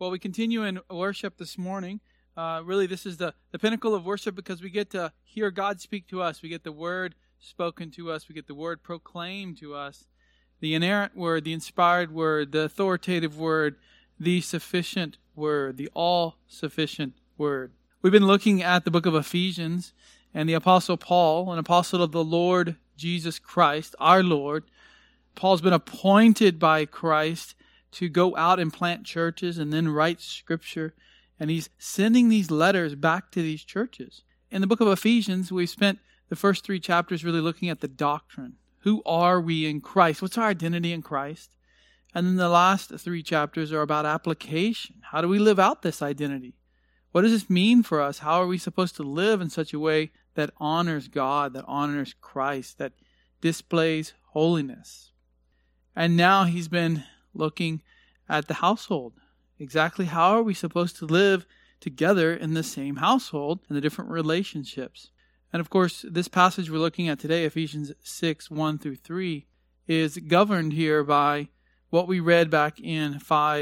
Well, we continue in worship this morning. Really, this is the pinnacle of worship because we get to hear God speak to us. We get the word spoken to us. We get the word proclaimed to us. The inerrant word, the inspired word, the authoritative word, the sufficient word, the all-sufficient word. We've been looking at the book of Ephesians, and the Apostle Paul, an apostle of the Lord Jesus Christ, our Lord. Paul's been appointed by Christ to go out and plant churches and then write scripture. And he's sending these letters back to these churches. In the book of Ephesians, we spent the first 3 chapters really looking at the doctrine. Who are we in Christ? What's our identity in Christ? And then the last 3 chapters are about application. How do we live out this identity? What does this mean for us? How are we supposed to live in such a way that honors God, that honors Christ, that displays holiness? And now he's been looking at the household. Exactly how are we supposed to live together in the same household and the different relationships? And of course, this passage we're looking at today, Ephesians 6, 1 through 3, is governed here by what we read back in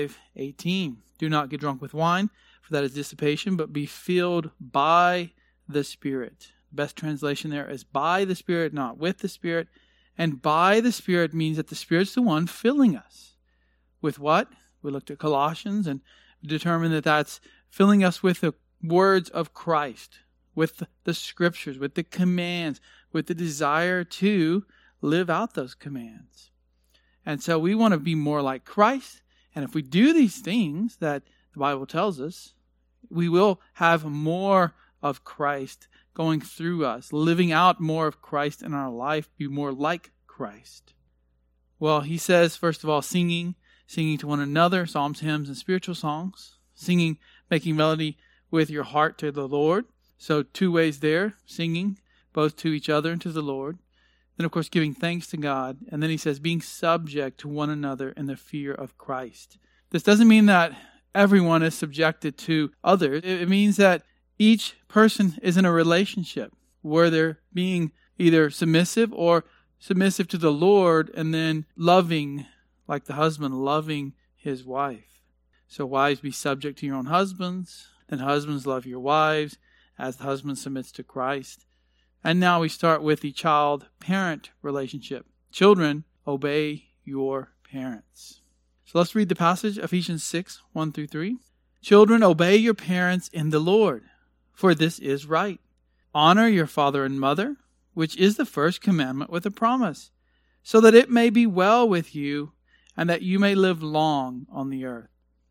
5:18. Do not get drunk with wine, for that is dissipation, but be filled by the Spirit. The best translation there is by the Spirit, not with the Spirit. And by the Spirit means that the Spirit's the one filling us. With what? We looked at Colossians and determined that that's filling us with the words of Christ, with the scriptures, with the commands, with the desire to live out those commands. And so we want to be more like Christ. And if we do these things that the Bible tells us, we will have more of Christ going through us, living out more of Christ in our life, be more like Christ. Well, he says, first of all, singing to one another, psalms, hymns, and spiritual songs. Singing, making melody with your heart to the Lord. So 2 ways there, singing both to each other and to the Lord. Then, of course, giving thanks to God. And then he says, being subject to one another in the fear of Christ. This doesn't mean that everyone is subjected to others. It means that each person is in a relationship where they're being either submissive or submissive to the Lord and then loving, like the husband loving his wife. So wives, be subject to your own husbands. Then husbands, love your wives as the husband submits to Christ. And now we start with the child-parent relationship. Children, obey your parents. So let's read the passage, Ephesians 6, 1 through 3. Children, obey your parents in the Lord, for this is right. Honor your father and mother, which is the first commandment with a promise, so that it may be well with you and that you may live long on the earth.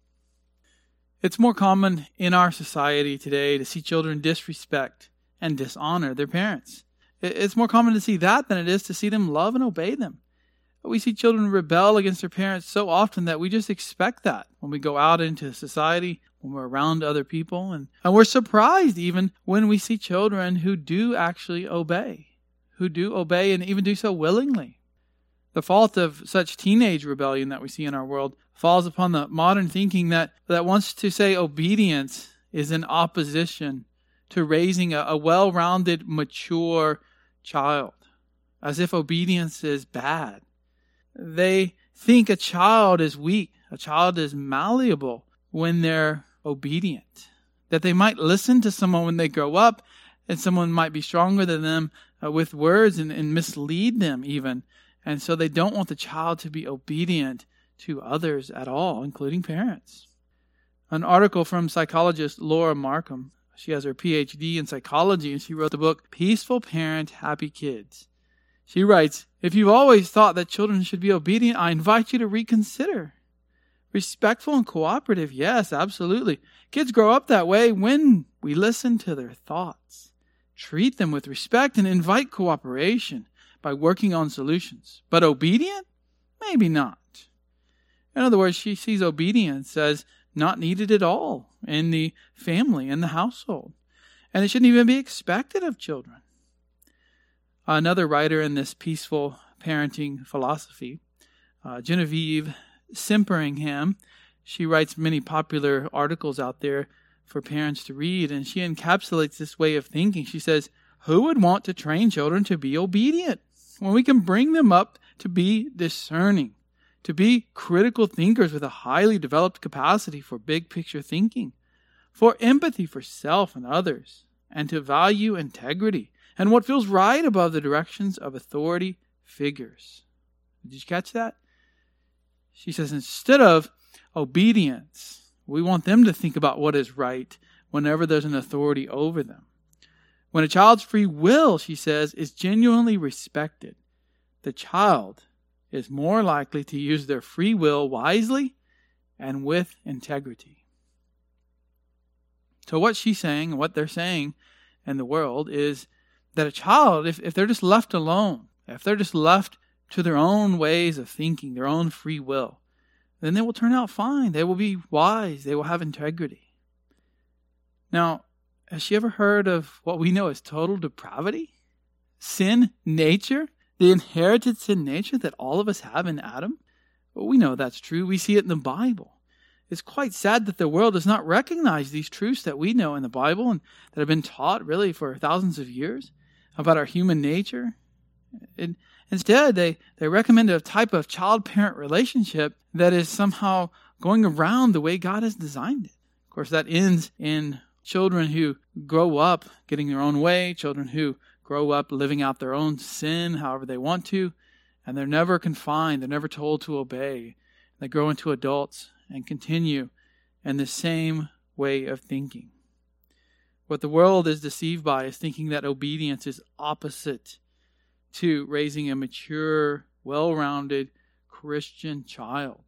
It's more common in our society today to see children disrespect and dishonor their parents. It's more common to see that than it is to see them love and obey them. We see children rebel against their parents so often that we just expect that when we go out into society, when we're around other people. And we're surprised even when we see children who do actually obey, and even do so willingly. The fault of such teenage rebellion that we see in our world falls upon the modern thinking that wants to say obedience is in opposition to raising a well-rounded, mature child, as if obedience is bad. They think a child is weak, a child is malleable when they're obedient, that they might listen to someone when they grow up, and someone might be stronger than them with words and mislead them even. And so they don't want the child to be obedient to others at all, including parents. An article from psychologist Laura Markham. She has her PhD in psychology, and she wrote the book, Peaceful Parent, Happy Kids. She writes, if you've always thought that children should be obedient, I invite you to reconsider. Respectful and cooperative, yes, absolutely. Kids grow up that way when we listen to their thoughts, treat them with respect, and invite cooperation by working on solutions. But obedient? Maybe not. In other words, she sees obedience as not needed at all in the family, in the household. And it shouldn't even be expected of children. Another writer in this peaceful parenting philosophy, Genevieve Simperingham, she writes many popular articles out there for parents to read, and she encapsulates this way of thinking. She says, who would want to train children to be obedient when we can bring them up to be discerning, to be critical thinkers with a highly developed capacity for big picture thinking, for empathy for self and others, and to value integrity and what feels right above the directions of authority figures. Did you catch that? She says instead of obedience, we want them to think about what is right whenever there's an authority over them. When a child's free will, she says, is genuinely respected, the child is more likely to use their free will wisely and with integrity. So what she's saying and what they're saying in the world is that a child, if they're just left alone, if they're just left to their own ways of thinking, their own free will, then they will turn out fine. They will be wise. They will have integrity. Now, has she ever heard of what we know as total depravity? Sin nature? The inherited sin nature that all of us have in Adam? Well, we know that's true. We see it in the Bible. It's quite sad that the world does not recognize these truths that we know in the Bible and that have been taught really for thousands of years about our human nature. And instead, they recommend a type of child-parent relationship that is somehow going around the way God has designed it. Of course, that ends in children who grow up getting their own way, children who grow up living out their own sin however they want to, and they're never confined, they're never told to obey. They grow into adults and continue in the same way of thinking. What the world is deceived by is thinking that obedience is opposite to raising a mature, well-rounded Christian child.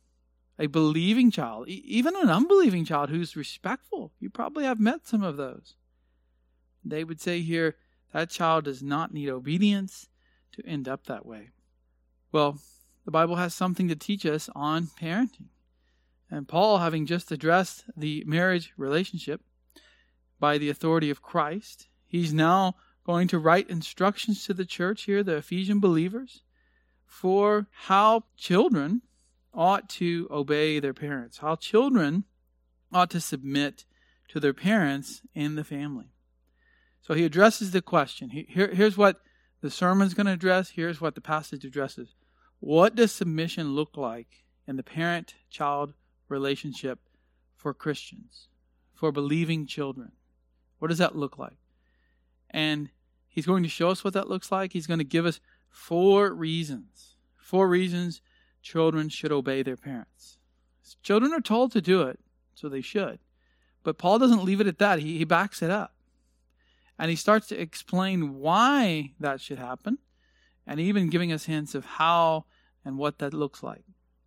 A believing child, even an unbelieving child who's respectful. You probably have met some of those. They would say here, that child does not need obedience to end up that way. Well, the Bible has something to teach us on parenting. And Paul, having just addressed the marriage relationship by the authority of Christ, he's now going to write instructions to the church here, the Ephesian believers, for how children ought to obey their parents, how children ought to submit to their parents in the family. So he addresses the question. Here's what the sermon's going to address. Here's what the passage addresses. What does submission look like in the parent-child relationship for Christians, for believing children? What does that look like? And he's going to show us what that looks like. He's going to give us 4 reasons. 4 reasons children should obey their parents. Children are told to do it, so they should. But Paul doesn't leave it at that. He backs it up. And he starts to explain why that should happen, and even giving us hints of how and what that looks like.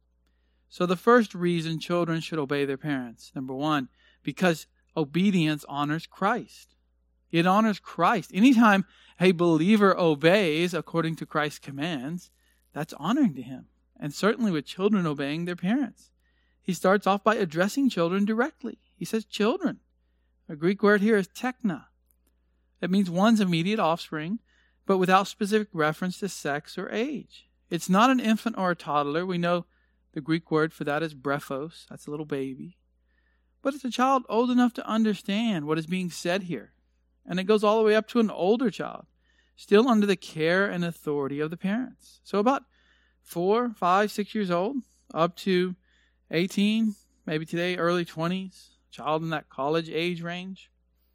So the first reason children should obey their parents, number 1, because obedience honors Christ. It honors Christ. Anytime a believer obeys according to Christ's commands, that's honoring to him. And certainly with children obeying their parents. He starts off by addressing children directly. He says children. The Greek word here is tekna. It means one's immediate offspring, but without specific reference to sex or age. It's not an infant or a toddler. We know the Greek word for that is brephos. That's a little baby. But it's a child old enough to understand what is being said here. And it goes all the way up to an older child, still under the care and authority of the parents. So about 4, 5, 6 years old, up to 18, maybe today early 20s, child in that college age range.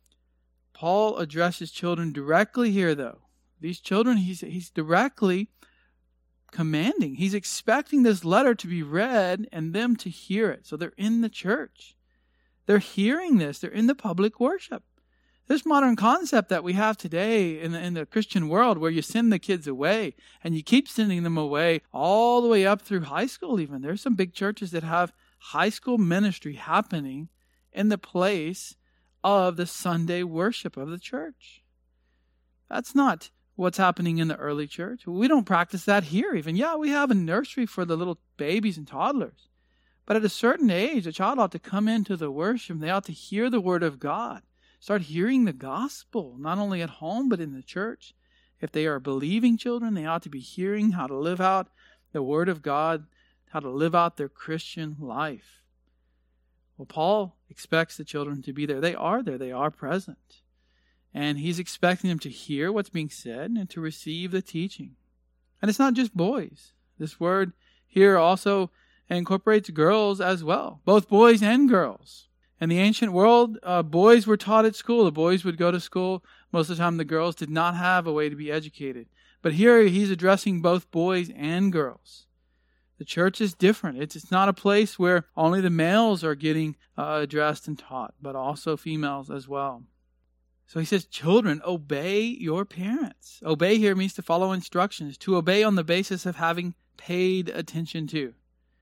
Paul addresses children directly here, though. These children, he's directly commanding. He's expecting this letter to be read and them to hear it. So they're in the church. They're hearing this. They're in the public worship. This modern concept that we have today in the Christian world where you send the kids away and you keep sending them away all the way up through high school even. There's some big churches that have high school ministry happening in the place of the Sunday worship of the church. That's not what's happening in the early church. We don't practice that here even. Yeah, we have a nursery for the little babies and toddlers. But at a certain age, a child ought to come into the worship. They ought to hear the word of God. Start hearing the gospel, not only at home, but in the church. If they are believing children, they ought to be hearing how to live out the word of God, how to live out their Christian life. Well, Paul expects the children to be there. They are there. They are present. And he's expecting them to hear what's being said and to receive the teaching. And it's not just boys. This word here also incorporates girls as well, both boys and girls. In the ancient world, boys were taught at school. The boys would go to school. Most of the time, the girls did not have a way to be educated. But here, he's addressing both boys and girls. The church is different. It's not a place where only the males are getting addressed and taught, but also females as well. So he says, children, obey your parents. Obey here means to follow instructions, to obey on the basis of having paid attention to.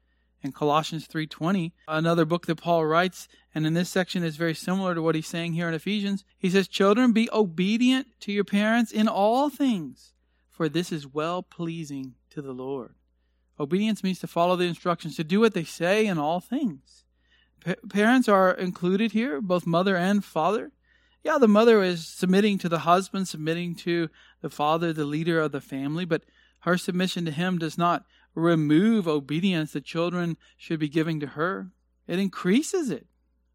In Colossians 3:20, another book that Paul writes, and in this section is very similar to what he's saying here in Ephesians, he says, children, be obedient to your parents in all things, for this is well-pleasing to the Lord. Obedience means to follow the instructions, to do what they say in all things. Parents are included here, both mother and father. Yeah, the mother is submitting to the husband, submitting to the father, the leader of the family, but her submission to him does not remove obedience the children should be giving to her. It increases it.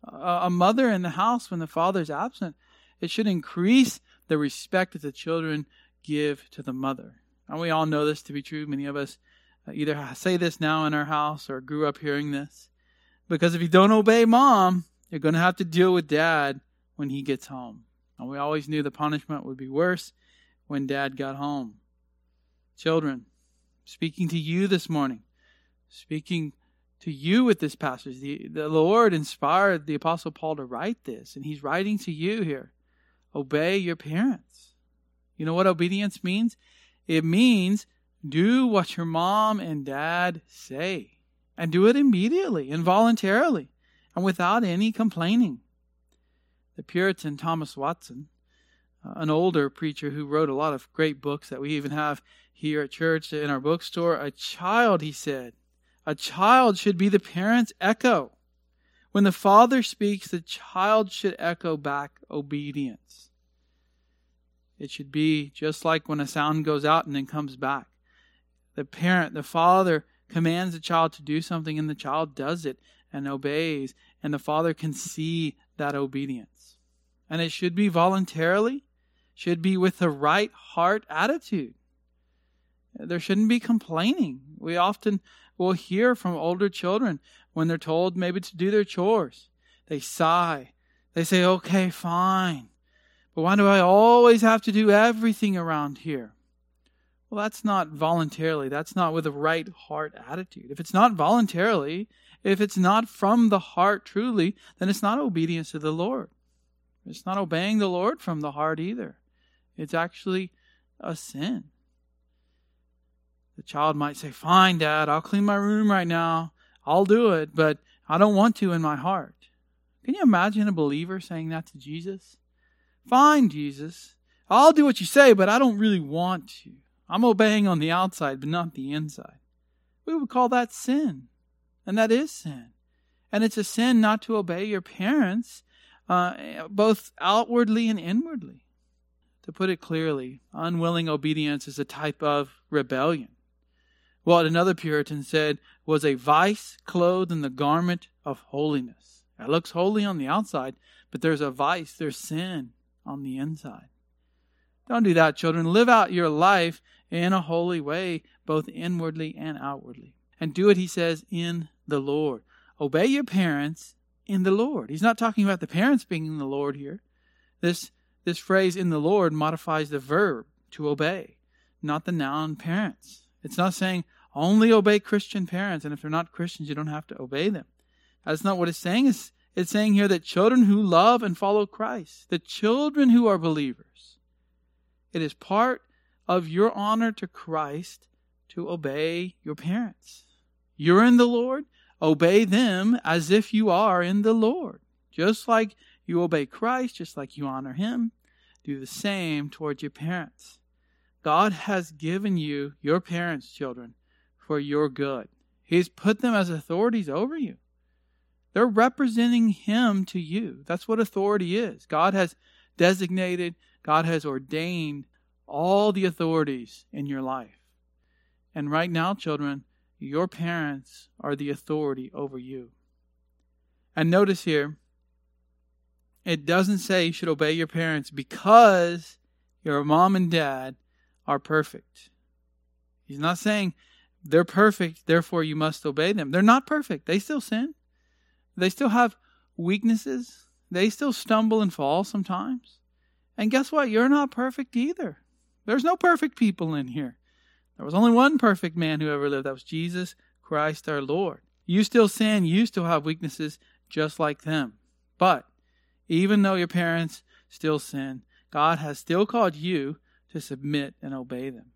A mother in the house when the father is absent, it should increase the respect that the children give to the mother. And we all know this to be true. Many of us either say this now in our house or grew up hearing this. Because if you don't obey mom, you're going to have to deal with dad when he gets home. And we always knew the punishment would be worse when dad got home. Children, speaking to you this morning, speaking to you with this passage. The Lord inspired the Apostle Paul to write this, and he's writing to you here. Obey your parents. You know what obedience means? It means do what your mom and dad say, and do it immediately and voluntarily and without any complaining. The Puritan Thomas Watson, an older preacher who wrote a lot of great books that we even have here at church in our bookstore, a child, he said, a child should be the parent's echo. When the father speaks, the child should echo back obedience. It should be just like when a sound goes out and then comes back. The parent, the father, commands the child to do something and the child does it and obeys, and the father can see that obedience. And it should be voluntarily, should be with the right heart attitude. There shouldn't be complaining. We often will hear from older children when they're told maybe to do their chores. They sigh. They say, okay, fine. But why do I always have to do everything around here? Well, that's not voluntarily. That's not with a right heart attitude. If it's not voluntarily, if it's not from the heart truly, then it's not obedience to the Lord. It's not obeying the Lord from the heart either. It's actually a sin. The child might say, fine, Dad, I'll clean my room right now. I'll do it, but I don't want to in my heart. Can you imagine a believer saying that to Jesus? Fine, Jesus, I'll do what you say, but I don't really want to. I'm obeying on the outside, but not the inside. We would call that sin. And that is sin. And it's a sin not to obey your parents, both outwardly and inwardly. To put it clearly, unwilling obedience is a type of rebellion. What another Puritan said was a vice clothed in the garment of holiness. It looks holy on the outside, but there's a vice, there's sin on the inside. Don't do that, children. Live out your life in a holy way, both inwardly and outwardly. And do it, he says, in the Lord. Obey your parents in the Lord. He's not talking about the parents being in the Lord here. This phrase, in the Lord, modifies the verb to obey, not the noun parents. It's not saying only obey Christian parents, and if they're not Christians, you don't have to obey them. That's not what it's saying. It's saying here that children who love and follow Christ, the children who are believers, it is part of your honor to Christ to obey your parents. You're in the Lord, obey them as if you are in the Lord. Just like you obey Christ, just like you honor Him, do the same towards your parents. God has given you your parents, children, for your good. He's put them as authorities over you. They're representing Him to you. That's what authority is. God has designated, God has ordained all the authorities in your life. And right now, children, your parents are the authority over you. And notice here, it doesn't say you should obey your parents because your mom and dad are perfect. He's not saying they're perfect, therefore you must obey them. They're not perfect. They still sin. They still have weaknesses. They still stumble and fall sometimes. And guess what? You're not perfect either. There's no perfect people in here. There was only one perfect man who ever lived. That was Jesus Christ our Lord. You still sin. You still have weaknesses just like them. But even though your parents still sin, God has still called you to submit and obey them.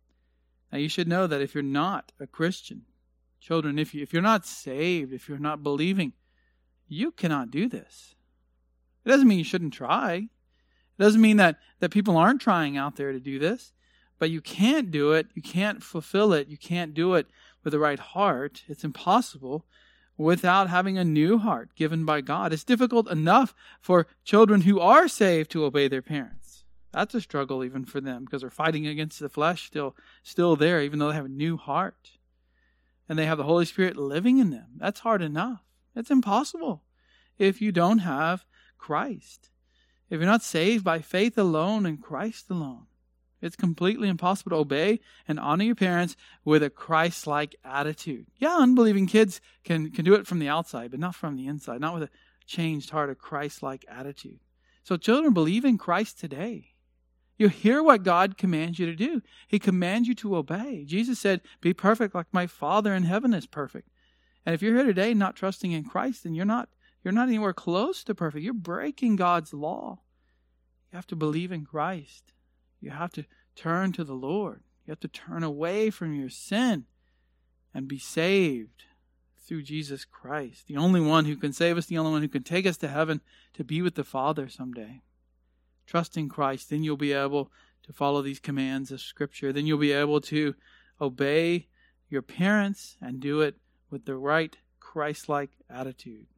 Now you should know that if you're not a Christian, children, if you're not saved, if you're not believing, you cannot do this. It doesn't mean you shouldn't try. It doesn't mean that people aren't trying out there to do this. But you can't do it. You can't fulfill it. You can't do it with the right heart. It's impossible without having a new heart given by God. It's difficult enough for children who are saved to obey their parents. That's a struggle even for them because they're fighting against the flesh still there, even though they have a new heart. And they have the Holy Spirit living in them. That's hard enough. It's impossible if you don't have Christ. If you're not saved by faith alone and Christ alone. It's completely impossible to obey and honor your parents with a Christ-like attitude. Yeah, unbelieving kids can do it from the outside, but not from the inside. Not with a changed heart, a Christ-like attitude. So children, believe in Christ today. You hear what God commands you to do. He commands you to obey. Jesus said, be perfect like my Father in heaven is perfect. And if you're here today not trusting in Christ, then you're not anywhere close to perfect. You're breaking God's law. You have to believe in Christ. You have to turn to the Lord. You have to turn away from your sin and be saved through Jesus Christ. The only one who can save us, the only one who can take us to heaven to be with the Father someday. Trust in Christ, then you'll be able to follow these commands of Scripture. Then you'll be able to obey your parents and do it with the right Christ-like attitude.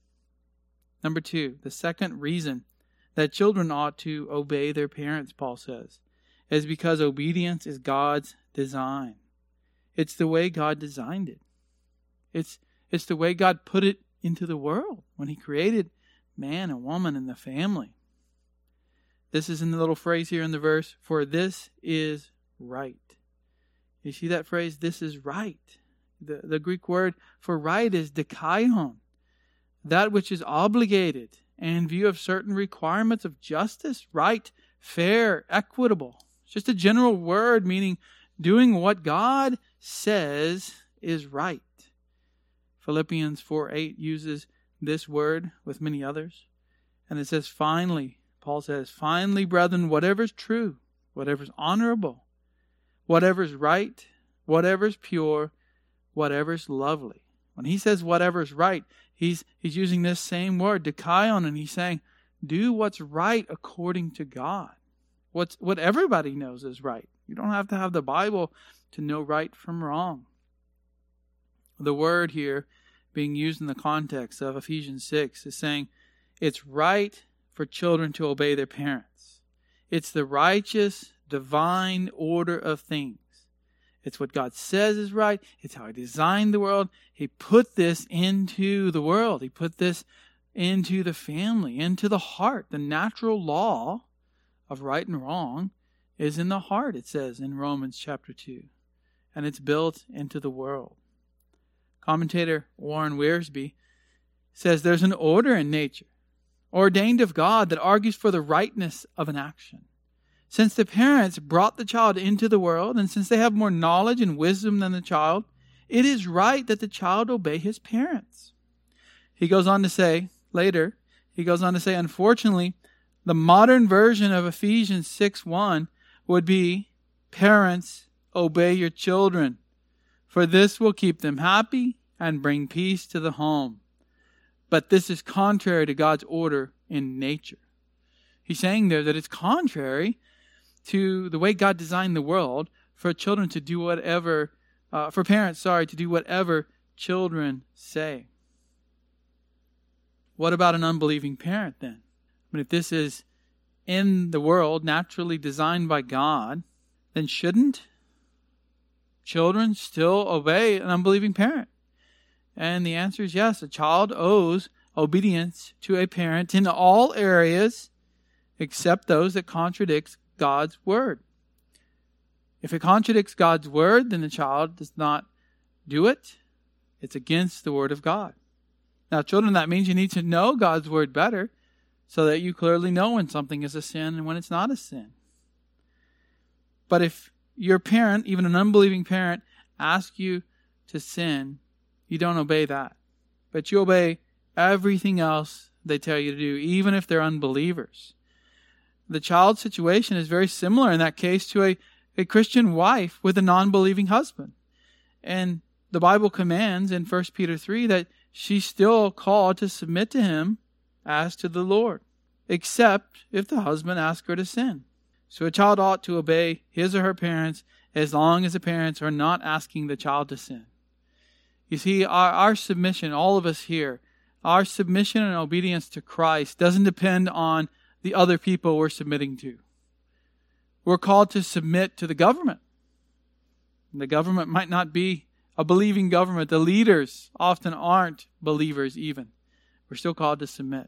Number 2, the second reason that children ought to obey their parents, Paul says, is because obedience is God's design. It's the way God designed it. It's the way God put it into the world when He created man and woman and the family. This is in the little phrase here in the verse, for this is right. You see that phrase, this is right. The Greek word for right is dikaion, that which is obligated and in view of certain requirements of justice, right, fair, equitable. It's just a general word meaning doing what God says is right. Philippians 4:8 uses this word with many others. And it says, finally, Paul says, finally, brethren, whatever is true, whatever is honorable, whatever is right, whatever is pure, whatever is lovely. When he says whatever is right, he's using this same word, dikaion, and he's saying, do what's right according to God. What everybody knows is right. You don't have to have the Bible to know right from wrong. The word here being used in the context of Ephesians 6 is saying it's right for children to obey their parents. It's the righteous, divine order of things. It's what God says is right. It's how He designed the world. He put this into the world. He put this into the family, into the heart. The natural law of right and wrong is in the heart, it says in Romans chapter 2. And it's built into the world. Commentator Warren Wiersbe says there's an order in nature, ordained of God, that argues for the rightness of an action. Since the parents brought the child into the world, and since they have more knowledge and wisdom than the child, it is right that the child obey his parents. He goes on to say, unfortunately, the modern version of Ephesians 6:1 would be, parents, obey your children, for this will keep them happy and bring peace to the home. But this is contrary to God's order in nature. He's saying there that it's contrary to the way God designed the world for children to do whatever, to do whatever children say. What about an unbelieving parent then? I mean, if this is in the world, naturally designed by God, then shouldn't children still obey an unbelieving parent? And the answer is yes. A child owes obedience to a parent in all areas except those that contradict God's word. If it contradicts God's word, then the child does not do it. It's against the word of God. Now, children, that means you need to know God's word better so that you clearly know when something is a sin and when it's not a sin. But if your parent, even an unbelieving parent, asks you to sin, you don't obey that. But you obey everything else they tell you to do, even if they're unbelievers. The child's situation is very similar in that case to a Christian wife with a non-believing husband. And the Bible commands in 1 Peter 3 that she's still called to submit to him as to the Lord, except if the husband asks her to sin. So a child ought to obey his or her parents as long as the parents are not asking the child to sin. You see, our submission, all of us here, our submission and obedience to Christ doesn't depend on the other people we're submitting to. We're called to submit to the government. The government might not be a believing government. The leaders often aren't believers even. We're still called to submit.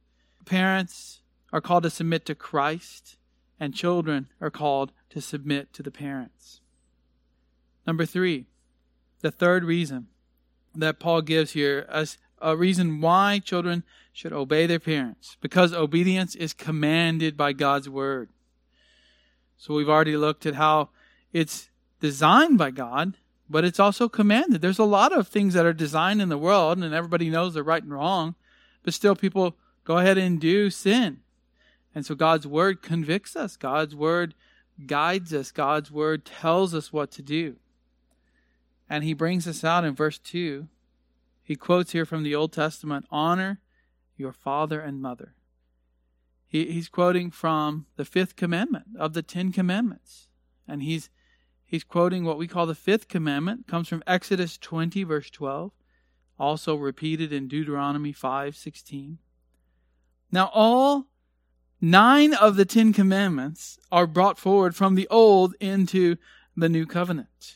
Parents are called to submit to Christ, and children are called to submit to the parents. Number 3, the third reason that Paul gives here as a reason why children should obey their parents, because obedience is commanded by God's word. So we've already looked at how it's designed by God, but it's also commanded. There's a lot of things that are designed in the world, and everybody knows they're right and wrong, but still people go ahead and do sin. And so God's word convicts us. God's word guides us. God's word tells us what to do. And he brings us out in verse 2. He quotes here from the Old Testament, honor your father and mother. He's quoting from the 5th commandment of the 10 commandments. And he's quoting what we call the 5th commandment. It comes from Exodus 20, verse 12. Also repeated in Deuteronomy 5:16. Now all 9 of the 10 commandments are brought forward from the old into the new covenant.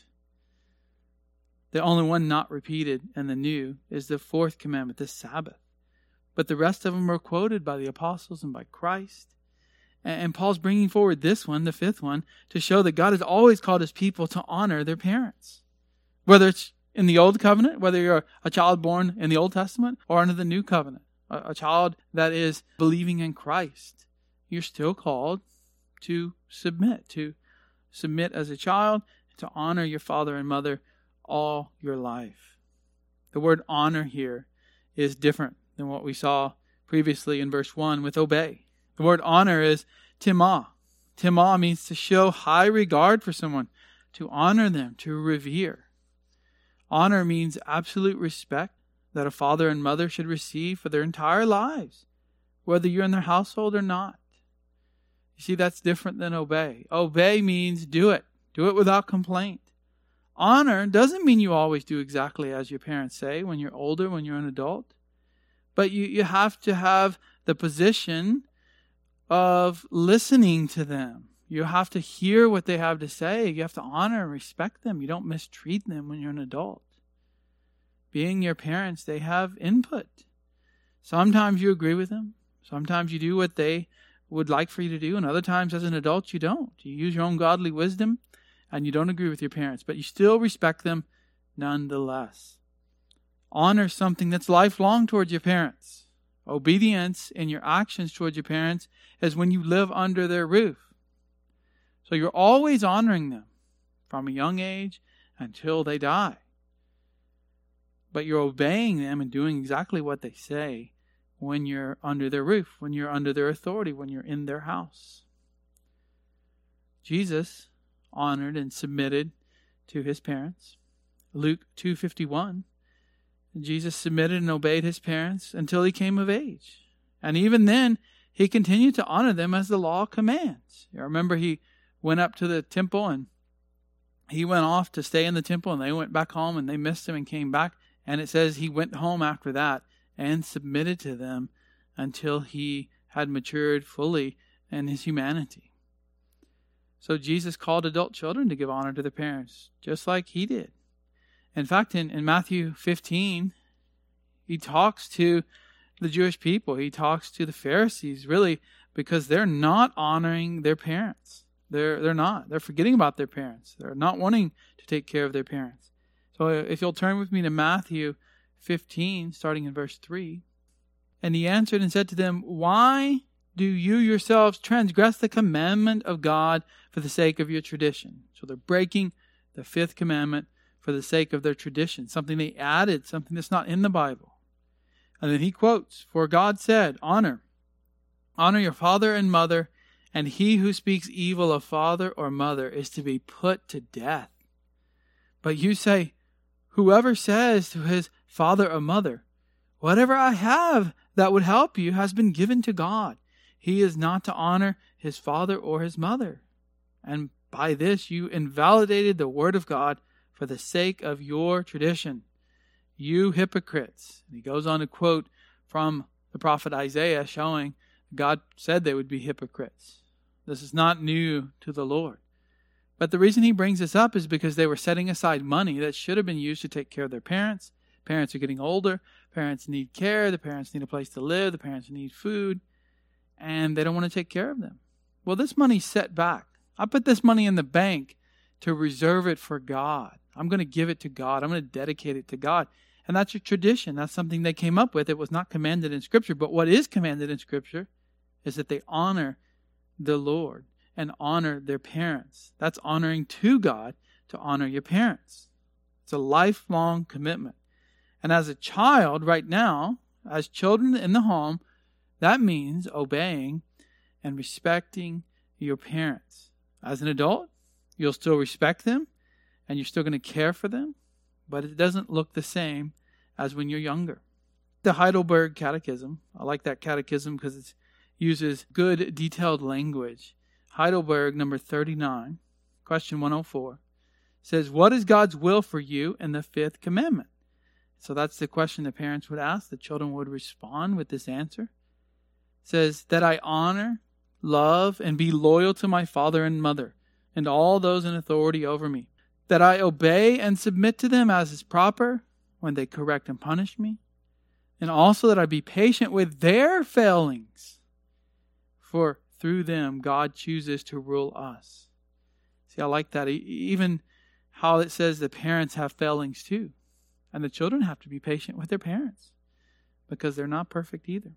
The only one not repeated in the new is the 4th commandment, the Sabbath. But the rest of them are quoted by the apostles and by Christ. And Paul's bringing forward this one, the 5th one, to show that God has always called his people to honor their parents. Whether it's in the Old Covenant, whether you're a child born in the Old Testament or under the New Covenant, a child that is believing in Christ, you're still called to submit as a child, to honor your father and mother all your life. The word honor here is different than what we saw previously in verse 1 with obey. The word honor is timah. Timah means to show high regard for someone, to honor them, to revere. Honor means absolute respect that a father and mother should receive for their entire lives, whether you're in their household or not. You see, that's different than obey. Obey means do it. Do it without complaint. Honor doesn't mean you always do exactly as your parents say when you're older, when you're an adult. But you have to have the position of listening to them. You have to hear what they have to say. You have to honor and respect them. You don't mistreat them when you're an adult. Being your parents, they have input. Sometimes you agree with them. Sometimes you do what they would like for you to do. And other times as an adult, you don't. You use your own godly wisdom and you don't agree with your parents. But you still respect them nonetheless. Honor something that's lifelong towards your parents. Obedience in your actions towards your parents is when you live under their roof. So you're always honoring them from a young age until they die. But you're obeying them and doing exactly what they say when you're under their roof, when you're under their authority, when you're in their house. Jesus honored and submitted to his parents. Luke 2:51. Jesus submitted and obeyed his parents until he came of age. And even then, he continued to honor them as the law commands. You remember he went up to the temple and he went off to stay in the temple and they went back home and they missed him and came back. And it says he went home after that and submitted to them until he had matured fully in his humanity. So Jesus called adult children to give honor to their parents, just like he did. In fact, in Matthew 15, he talks to the Jewish people. He talks to the Pharisees, really, because they're not honoring their parents. They're not. They're forgetting about their parents. They're not wanting to take care of their parents. So if you'll turn with me to Matthew 15, starting in verse 3. And he answered and said to them, why do you yourselves transgress the commandment of God for the sake of your tradition? So they're breaking the fifth commandment for the sake of their tradition, something they added, something that's not in the Bible. And then he quotes, for God said, honor your father and mother, and he who speaks evil of father or mother is to be put to death. But you say, whoever says to his father or mother, whatever I have that would help you has been given to God. He is not to honor his father or his mother. And by this you invalidated the word of God for the sake of your tradition. You hypocrites. And he goes on to quote from the prophet Isaiah, showing God said they would be hypocrites. This is not new to the Lord. But the reason he brings this up is because they were setting aside money that should have been used to take care of their parents. Parents are getting older. Parents need care. The parents need a place to live. The parents need food. And they don't want to take care of them. Well, this money's set back. I put this money in the bank to reserve it for God. I'm going to give it to God. I'm going to dedicate it to God. And that's a tradition. That's something they came up with. It was not commanded in Scripture. But what is commanded in Scripture is that they honor the Lord and honor their parents. That's honoring to God, to honor your parents. It's a lifelong commitment. And as a child right now, as children in the home, that means obeying and respecting your parents. As an adult, you'll still respect them and you're still going to care for them, but it doesn't look the same as when you're younger. The Heidelberg Catechism, I like that catechism because it uses good detailed language. Heidelberg number 39, question 104, says, what is God's will for you in the fifth commandment? So that's the question the parents would ask. The children would respond with this answer. It says, that I honor, love, and be loyal to my father and mother, and all those in authority over me. That I obey and submit to them as is proper when they correct and punish me. And also that I be patient with their failings. For through them, God chooses to rule us. See, I like that. Even how it says the parents have failings too. And the children have to be patient with their parents because they're not perfect either.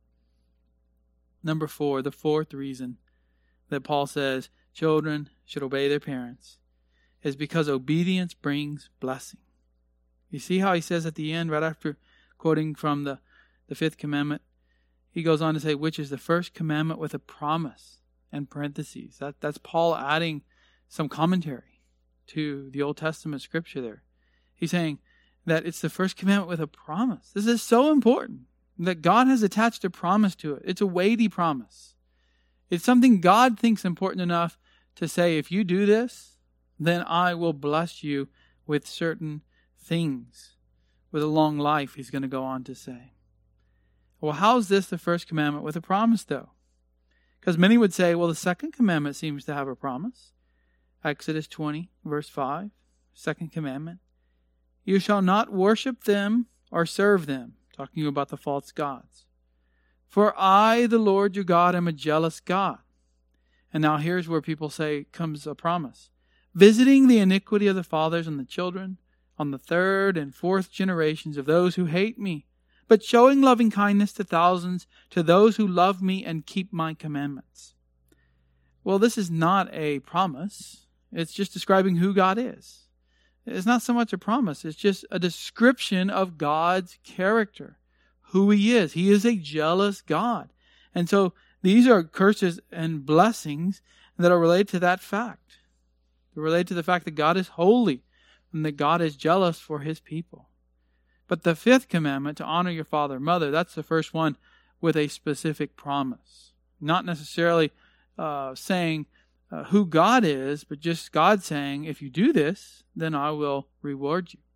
Number 4, the fourth reason that Paul says children should obey their parents is because obedience brings blessing. You see how he says at the end, right after quoting from the fifth commandment, he goes on to say, which is the first commandment with a promise, and parentheses. That's Paul adding some commentary to the Old Testament scripture there. He's saying that it's the first commandment with a promise. This is so important that God has attached a promise to it. It's a weighty promise. It's something God thinks important enough to say, if you do this, then I will bless you with certain things, with a long life, he's going to go on to say. Well, how is this the first commandment with a promise, though? Because many would say, well, the second commandment seems to have a promise. Exodus 20, verse 5, second commandment. You shall not worship them or serve them, talking about the false gods. For I, the Lord your God, am a jealous God. And now here's where people say comes a promise. Visiting the iniquity of the fathers and the children on the third and fourth generations of those who hate me, but showing loving kindness to thousands, to those who love me and keep my commandments. Well, this is not a promise. It's just describing who God is. It's not so much a promise. It's just a description of God's character, who He is. He is a jealous God. And so these are curses and blessings that are related to that fact. They're related to the fact that God is holy and that God is jealous for His people. But the fifth commandment, to honor your father and mother, that's the first one with a specific promise. Not necessarily saying who God is, but just God saying, if you do this, then I will reward you.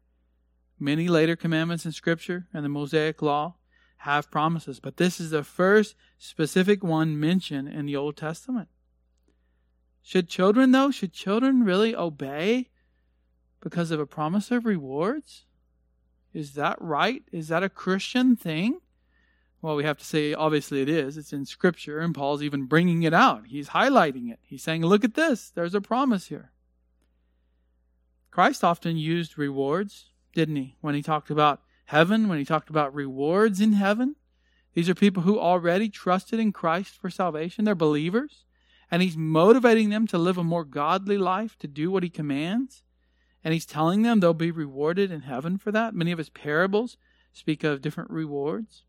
Many later commandments in Scripture and the Mosaic Law have promises, but this is the first specific one mentioned in the Old Testament. Should children really obey because of a promise of rewards? Is that right? Is that a Christian thing? Well, we have to say, obviously it is. It's in Scripture, and Paul's even bringing it out. He's highlighting it. He's saying, look at this. There's a promise here. Christ often used rewards, didn't he? When he talked about heaven, when he talked about rewards in heaven. These are people who already trusted in Christ for salvation. They're believers. And he's motivating them to live a more godly life, to do what he commands. And he's telling them they'll be rewarded in heaven for that. Many of his parables speak of different rewards.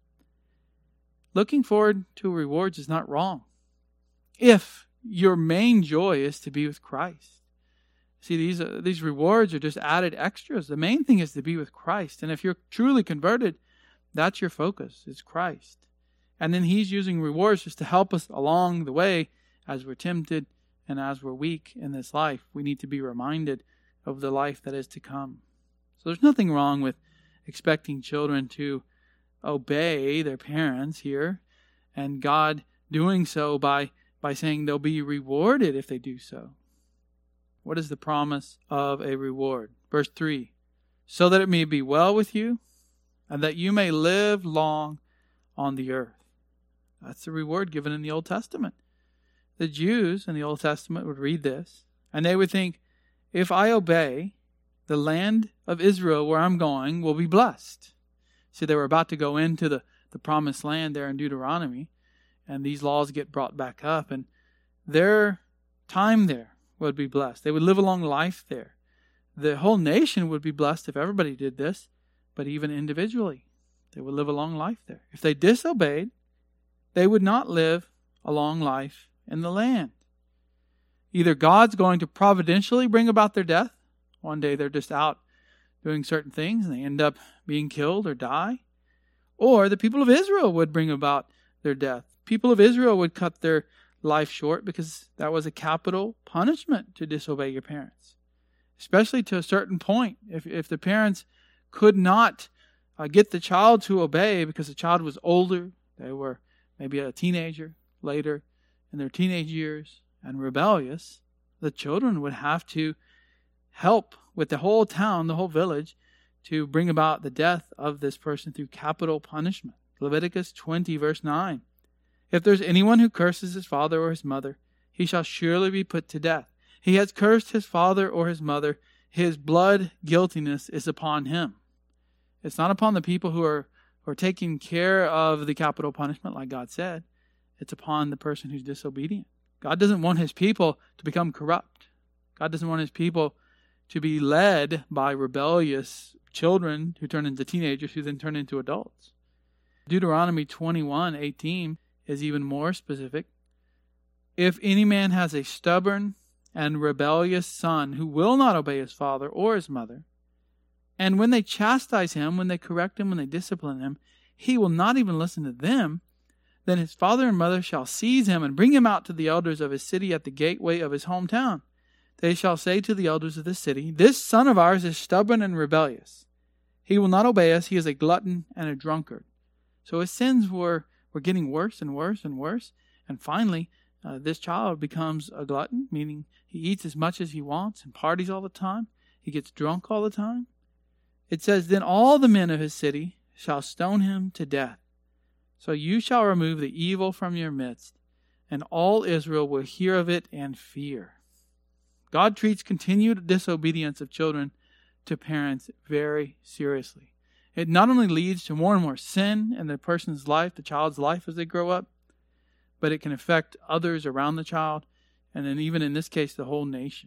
Looking forward to rewards is not wrong, if your main joy is to be with Christ. See, these rewards are just added extras. The main thing is to be with Christ. And if you're truly converted, that's your focus, is Christ. And then he's using rewards just to help us along the way as we're tempted and as we're weak in this life. We need to be reminded of the life that is to come. So there's nothing wrong with expecting children to obey their parents here, and God doing so by saying they'll be rewarded if they do so. What is the promise of a reward? Verse 3, so that it may be well with you, and that you may live long on the earth. That's the reward given in the Old Testament. The Jews in the Old Testament would read this, and they would think, if I obey, the land of Israel where I'm going will be blessed. See, they were about to go into the promised land there in Deuteronomy, and these laws get brought back up, and their time there would be blessed. They would live a long life there. The whole nation would be blessed if everybody did this, but even individually, they would live a long life there. If they disobeyed, they would not live a long life in the land. Either God's going to providentially bring about their death. One day they're just out doing certain things and they end up being killed or die. Or the people of Israel would bring about their death. People of Israel would cut their life short because that was a capital punishment to disobey your parents. Especially to a certain point. If the parents could not get the child to obey because the child was older, they were maybe a teenager later in their teenage years and rebellious, the children would have to help with the whole town, the whole village, to bring about the death of this person through capital punishment. Leviticus 20, verse 9. If there's anyone who curses his father or his mother, he shall surely be put to death. He has cursed his father or his mother. His blood guiltiness is upon him. It's not upon the people who are taking care of the capital punishment, like God said. It's upon the person who's disobedient. God doesn't want his people to become corrupt. God doesn't want his people to be led by rebellious children who turn into teenagers who then turn into adults. Deuteronomy 21:18 is even more specific. If any man has a stubborn and rebellious son who will not obey his father or his mother, and when they chastise him, when they correct him, when they discipline him, he will not even listen to them, then his father and mother shall seize him and bring him out to the elders of his city at the gateway of his hometown. They shall say to the elders of the city, this son of ours is stubborn and rebellious. He will not obey us. He is a glutton and a drunkard. So his sins were getting worse and worse and worse. And finally, this child becomes a glutton, meaning he eats as much as he wants and parties all the time. He gets drunk all the time. It says, then all the men of his city shall stone him to death. So you shall remove the evil from your midst, and all Israel will hear of it and fear. God treats continued disobedience of children to parents very seriously. It not only leads to more and more sin in the person's life, the child's life as they grow up, but it can affect others around the child, and then even in this case, the whole nation.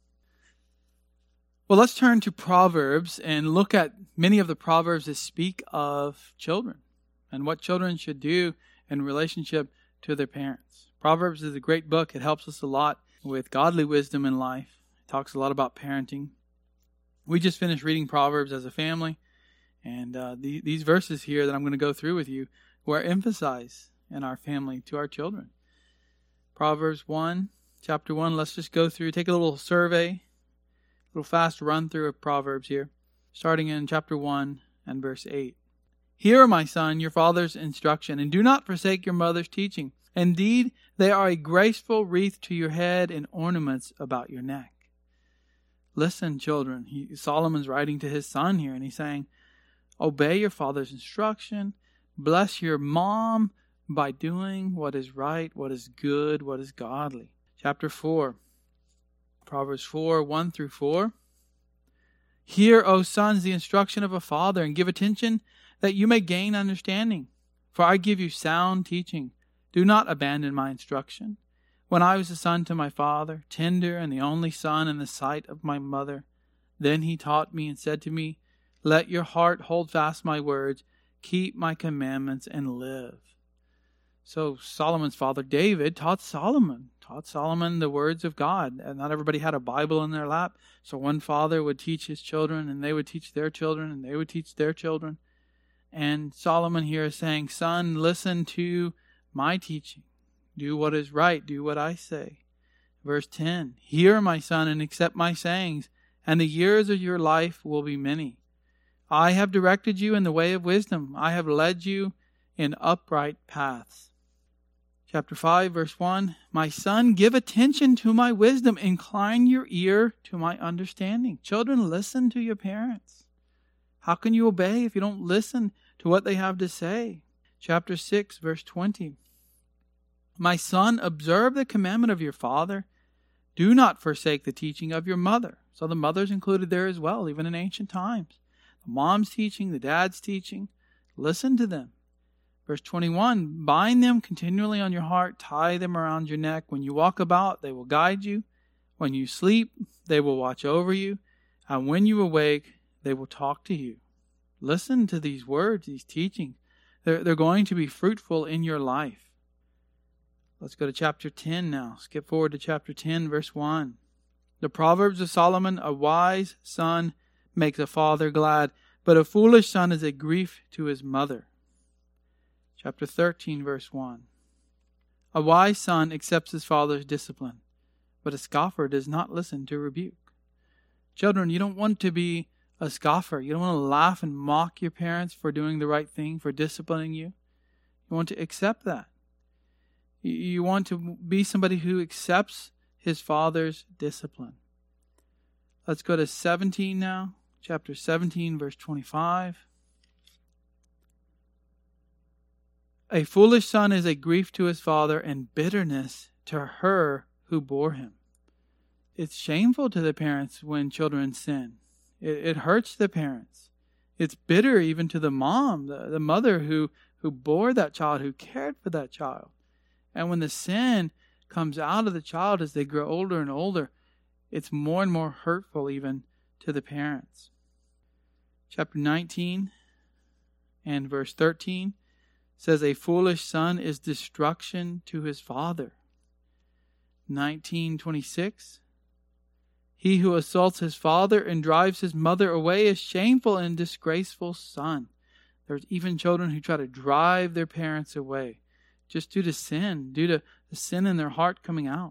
Well, let's turn to Proverbs and look at many of the Proverbs that speak of children and what children should do in relationship to their parents. Proverbs is a great book. It helps us a lot with godly wisdom in life. It talks a lot about parenting. We just finished reading Proverbs as a family, and these verses here that I'm going to go through with you were emphasized in our family to our children. Proverbs 1, chapter 1, let's just go through, take a little survey, a little fast run through of Proverbs here, starting in chapter 1 and verse 8. Hear, my son, your father's instruction, and do not forsake your mother's teaching. Indeed, they are a graceful wreath to your head and ornaments about your neck. Listen, children. Solomon's writing to his son here, and he's saying, obey your father's instruction. Bless your mom by doing what is right, what is good, what is godly. Chapter 4, Proverbs 4, 1 through 4. Hear, O sons, the instruction of a father, and give attention that you may gain understanding. For I give you sound teaching. Do not abandon my instruction. When I was a son to my father, tender and the only son in the sight of my mother, then he taught me and said to me, let your heart hold fast my words, keep my commandments and live. So Solomon's father David taught Solomon the words of God. And not everybody had a Bible in their lap. So one father would teach his children, and they would teach their children, and they would teach their children. And Solomon here is saying, son, listen to my teaching. Do what is right. Do what I say. Verse 10, hear, my son, and accept my sayings, and the years of your life will be many. I have directed you in the way of wisdom. I have led you in upright paths. Chapter 5, verse 1, my son, give attention to my wisdom. Incline your ear to my understanding. Children, listen to your parents. How can you obey if you don't listen to what they have to say? Chapter 6, verse 20, my son, observe the commandment of your father. Do not forsake the teaching of your mother. So the mother's included there as well, even in ancient times. The mom's teaching, the dad's teaching. Listen to them. Verse 21, bind them continually on your heart, tie them around your neck. When you walk about, they will guide you. When you sleep, they will watch over you. And when you awake, they will talk to you. Listen to these words, these teachings. They're going to be fruitful in your life. Let's go to chapter 10 now. Skip forward to chapter 10, verse 1. The Proverbs of Solomon, a wise son makes a father glad, but a foolish son is a grief to his mother. Chapter 13, verse 1. A wise son accepts his father's discipline, but a scoffer does not listen to rebuke. Children, you don't want to be a scoffer. You don't want to laugh and mock your parents for doing the right thing, for disciplining you. You want to accept that. You want to be somebody who accepts his father's discipline. Let's go to 17 now. Chapter 17, verse 25. A foolish son is a grief to his father and bitterness to her who bore him. It's shameful to the parents when children sin. It hurts the parents. It's bitter even to the mom, the mother who bore that child, who cared for that child. And when the sin comes out of the child as they grow older and older, it's more and more hurtful even to the parents. Chapter 19 and verse 13 says, a foolish son is destruction to his father. 19:26, he who assaults his father and drives his mother away is shameful and disgraceful son. There's even children who try to drive their parents away just due to sin, due to the sin in their heart coming out.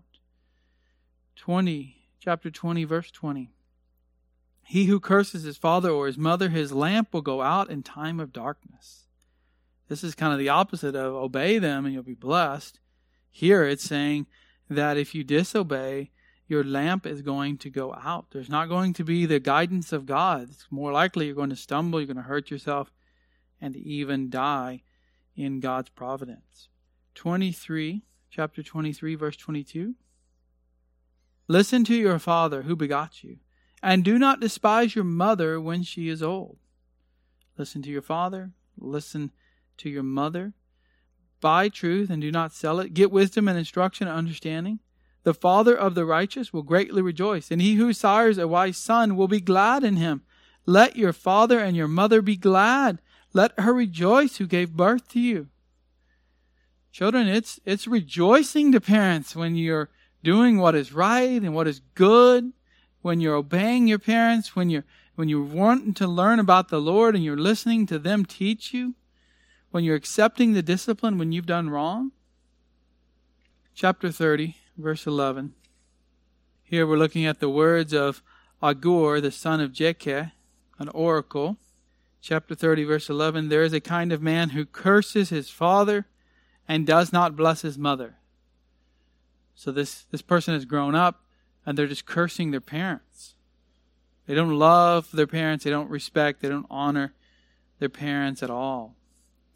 Chapter 20, verse 20. He who curses his father or his mother, his lamp will go out in time of darkness. This is kind of the opposite of obey them and you'll be blessed. Here it's saying that if you disobey, your lamp is going to go out. There's not going to be the guidance of God. It's more likely you're going to stumble, you're going to hurt yourself, and even die in God's providence. Chapter 23, verse 22. Listen to your father who begot you, and do not despise your mother when she is old. Listen to your father, listen to your mother. Buy truth and do not sell it. Get wisdom and instruction and understanding. The father of the righteous will greatly rejoice, and he who sires a wise son will be glad in him. Let your father and your mother be glad. Let her rejoice who gave birth to you. Children, it's rejoicing to parents when you're doing what is right and what is good, when you're obeying your parents, when you're wanting to learn about the Lord and you're listening to them teach you, when you're accepting the discipline when you've done wrong. Chapter 30, verse 11. Here we're looking at the words of Agur, the son of Jekeh, an oracle. Chapter 30, verse 11. There is a kind of man who curses his father and does not bless his mother. So this person has grown up and they're just cursing their parents. They don't love their parents. They don't respect. They don't honor their parents at all.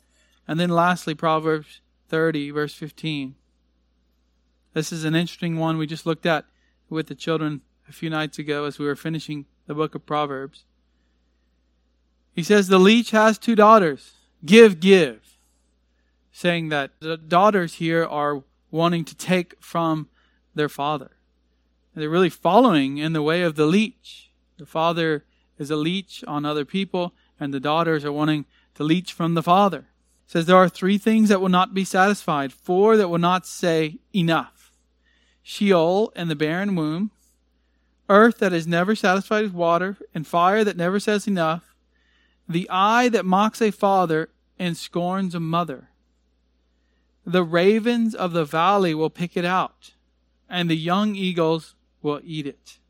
And then lastly, Proverbs 30, verse 15. This is an interesting one we just looked at with the children a few nights ago as we were finishing the book of Proverbs. He says, the leech has 2 daughters. Give, give. Saying that the daughters here are wanting to take from their father. They're really following in the way of the leech. The father is a leech on other people, and the daughters are wanting to leech from the father. It says there are 3 things that will not be satisfied, 4 that will not say enough. Sheol and the barren womb, earth that is never satisfied with water, and fire that never says enough, the eye that mocks a father and scorns a mother. The ravens of the valley will pick it out, and the young eagles will eat it.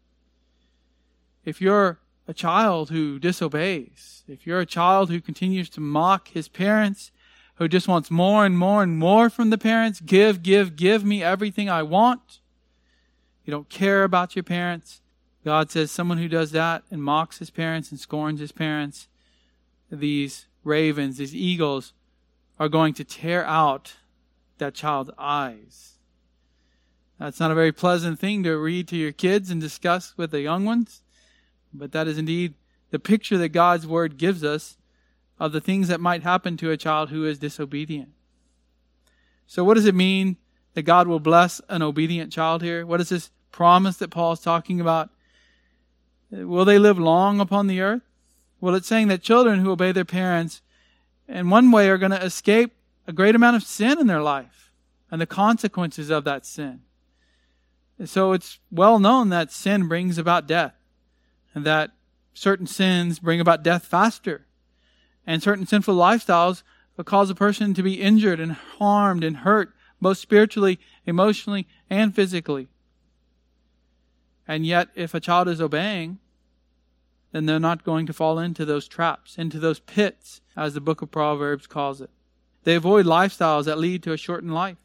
If you're a child who disobeys, if you're a child who continues to mock his parents, who just wants more and more and more from the parents, give me everything I want. You don't care about your parents. God says someone who does that and mocks his parents and scorns his parents, these ravens, these eagles, are going to tear out that child's eyes. That's not a very pleasant thing to read to your kids and discuss with the young ones, but that is indeed the picture that God's Word gives us of the things that might happen to a child who is disobedient. So what does it mean that God will bless an obedient child here? What is this promise that Paul is talking about? Will they live long upon the earth? Well, it's saying that children who obey their parents in one way are going to escape a great amount of sin in their life and the consequences of that sin. And so it's well known that sin brings about death, and that certain sins bring about death faster. And certain sinful lifestyles will cause a person to be injured and harmed and hurt, both spiritually, emotionally, and physically. And yet, if a child is obeying, then they're not going to fall into those traps, into those pits, as the book of Proverbs calls it. They avoid lifestyles that lead to a shortened life.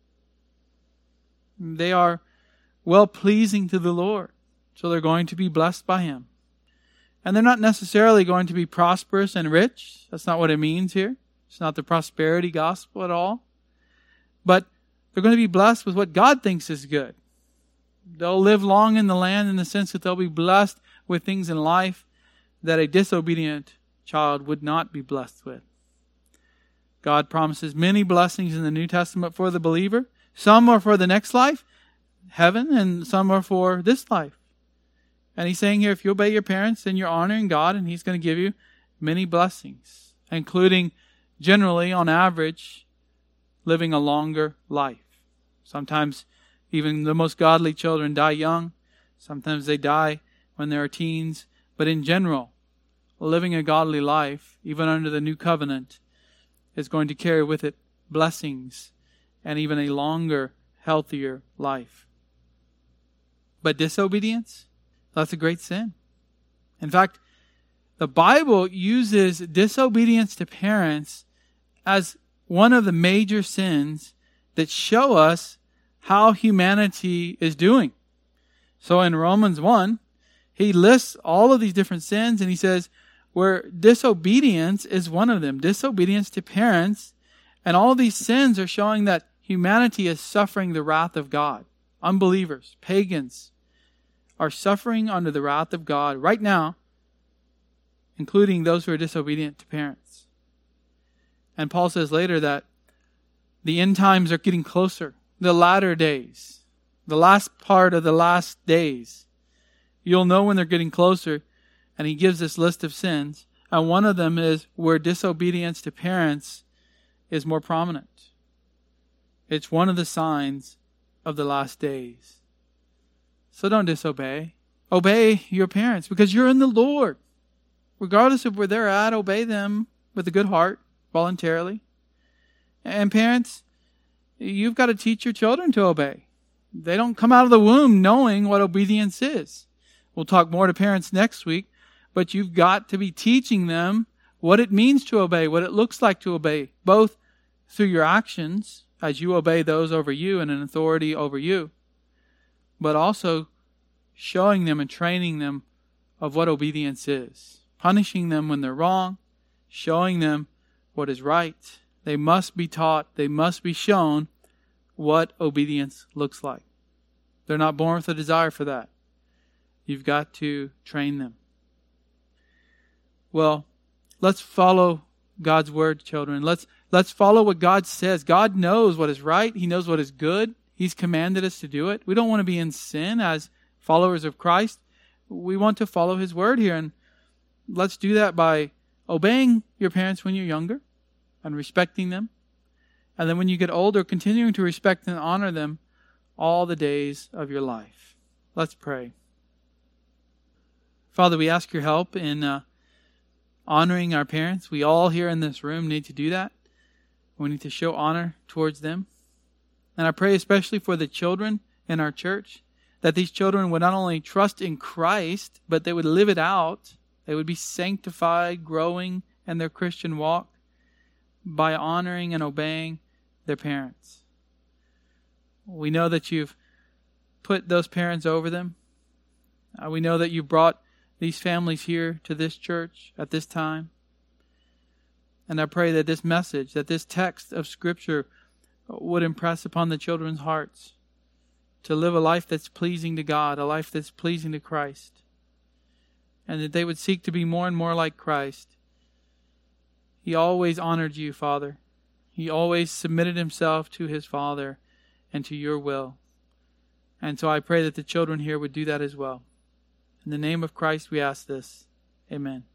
They are well-pleasing to the Lord, so they're going to be blessed by Him. And they're not necessarily going to be prosperous and rich. That's not what it means here. It's not the prosperity gospel at all. But they're going to be blessed with what God thinks is good. They'll live long in the land in the sense that they'll be blessed with things in life that a disobedient child would not be blessed with. God promises many blessings in the New Testament for the believer. Some are for the next life, heaven, and some are for this life. And He's saying here, if you obey your parents, then you're honoring God, and He's going to give you many blessings, including generally, on average, living a longer life. Sometimes even the most godly children die young. Sometimes they die when they are teens. But in general, living a godly life, even under the new covenant, is going to carry with it blessings and even a longer, healthier life. But disobedience, that's a great sin. In fact, the Bible uses disobedience to parents as one of the major sins that show us how humanity is doing. So in Romans 1, he lists all of these different sins, and he says where disobedience is one of them. Disobedience to parents. And all these sins are showing that humanity is suffering the wrath of God. Unbelievers, pagans, are suffering under the wrath of God right now, including those who are disobedient to parents. And Paul says later that the end times are getting closer. The latter days, the last part of the last days. You'll know when they're getting closer. And he gives this list of sins. And one of them is where disobedience to parents is more prominent. It's one of the signs of the last days. So don't disobey. Obey your parents because you're in the Lord. Regardless of where they're at, obey them with a good heart, voluntarily. And parents, you've got to teach your children to obey. They don't come out of the womb knowing what obedience is. We'll talk more to parents next week, but you've got to be teaching them what it means to obey, what it looks like to obey, both through your actions as you obey those over you and an authority over you, but also showing them and training them of what obedience is, punishing them when they're wrong, showing them what is right, They must be taught, they must be shown what obedience looks like. They're not born with a desire for that. You've got to train them. Well, let's follow God's word, children. Let's follow what God says. God knows what is right. He knows what is good. He's commanded us to do it. We don't want to be in sin as followers of Christ. We want to follow His word here. And let's do that by obeying your parents when you're younger and respecting them. And then when you get older, continuing to respect and honor them all the days of your life. Let's pray. Father, we ask your help in honoring our parents. We all here in this room need to do that. We need to show honor towards them. And I pray especially for the children in our church, that these children would not only trust in Christ, but they would live it out. They would be sanctified, growing in their Christian walk by honoring and obeying their parents. We know that you've put those parents over them. We know that you brought these families here to this church at this time. And I pray that this message, that this text of Scripture would impress upon the children's hearts to live a life that's pleasing to God, a life that's pleasing to Christ. And that they would seek to be more and more like Christ. He always honored you, Father. He always submitted himself to his Father and to your will. And so I pray that the children here would do that as well. In the name of Christ we ask this. Amen.